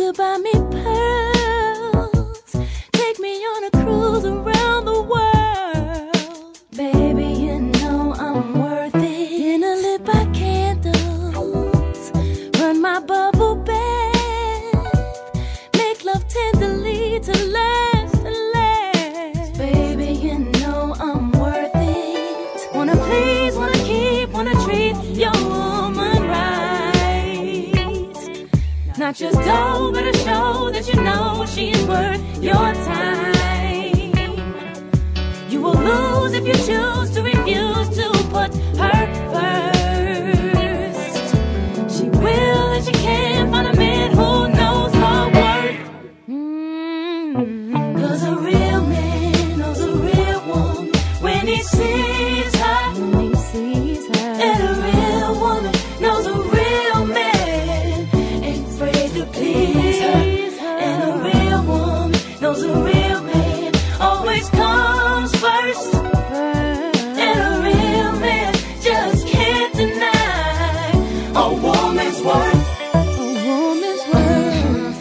to buy me pearls, take me on a cruise around the world. Baby, you know I'm worth it. Dinner lit by candles, run my bubble bath, make love tenderly to last and last. Baby, you know I'm worth it. Wanna please, wanna keep, wanna treat your woman right. Not just dough, but a show that you know she's worth your time. You will lose if you choose to refuse to put her first. She will and she can find a man who knows her worth. Cause a real man knows a real woman when he sees her. And a real woman knows a real man ain't afraid to please her. And a real woman knows a real man always comes first. And a real man just can't deny a woman's worth. A woman's worth.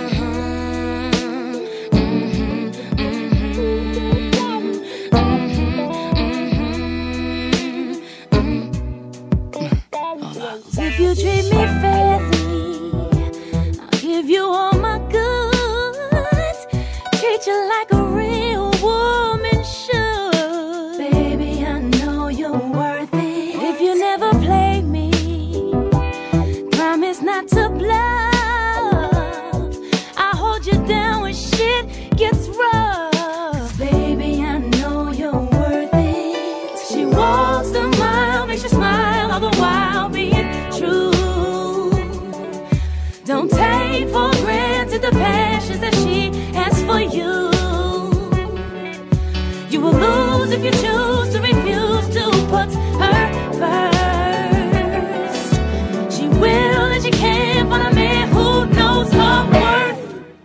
If you treat me fairly, I'll give you all my goods. Treat you like a real woman should. Baby, I know you're worth it. If you never play me, promise not to bluff. I'll hold you down when shit gets rough. 'Cause baby, I know you're worth it. She walks the mile, makes you smile, all the while being true. Don't take for granted the passions that she has for you. You will lose if you choose to refuse to put her first. She will and she can find a man who knows her worth.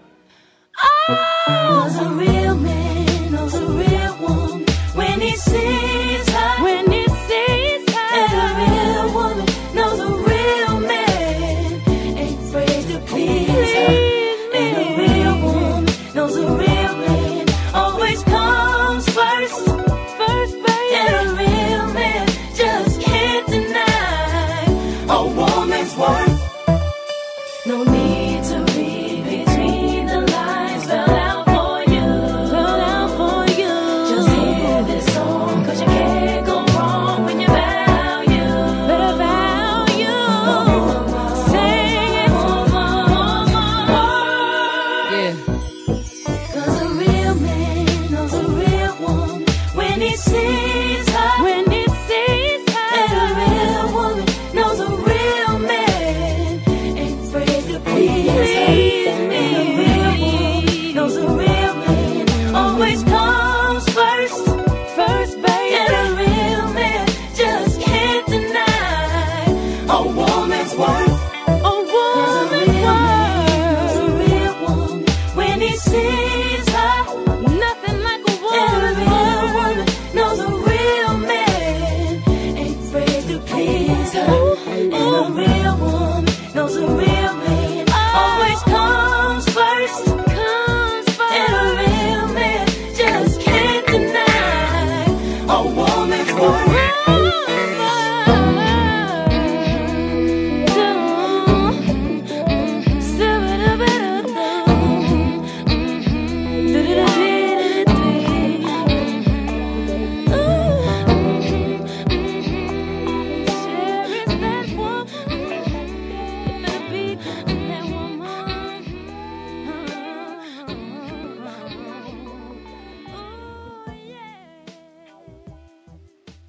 Cause a real man knows a real woman when he sees her. When he sees her. And a real woman knows a real man ain't afraid to please her. And a real woman knows a real man always comes first. First, baby. And a real man just can't deny a woman's worth. No need to read between the lines, spelled out for you. Spelled out for you. Just hear this song, 'cause you can't go wrong when you value. Better value. Sing it, woman. Yeah. Cause a real man knows a real woman when he sees her. When he sees her. And a real woman knows a real man ain't afraid to please her. And a real